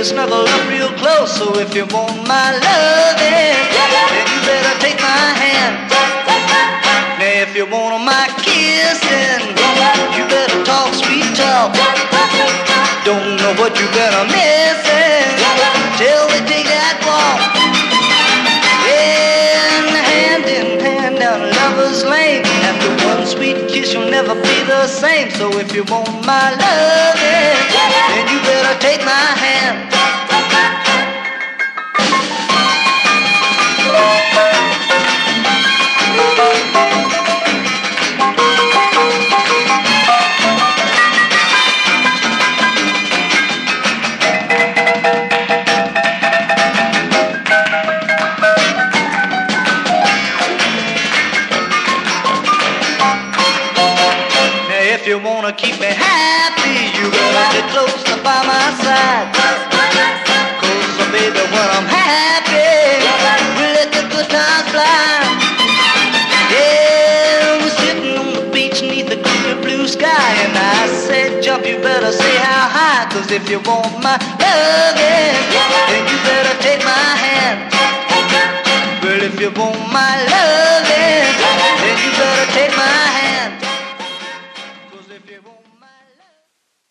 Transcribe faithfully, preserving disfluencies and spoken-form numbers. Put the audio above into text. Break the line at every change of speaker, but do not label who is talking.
to snuggle up real close. So if you want my loving, then you better take my hand. Now if you want my kissing, you better talk sweet talk. Don't know what you better missing till we take that walk. And hand in hand down Lover's Lane. After one sweet kiss you'll never be the same. So if you want my loving, then you better take my hand. If you wanna keep me happy, you better get close up by my side. Cause uh, baby, when I'm happy, we let the good times fly. Yeah, we're sitting on the beach beneath the clear blue sky. And I said jump, you better say how high. Cause if you want my loving, then you better take my hand. Well, if you want my love,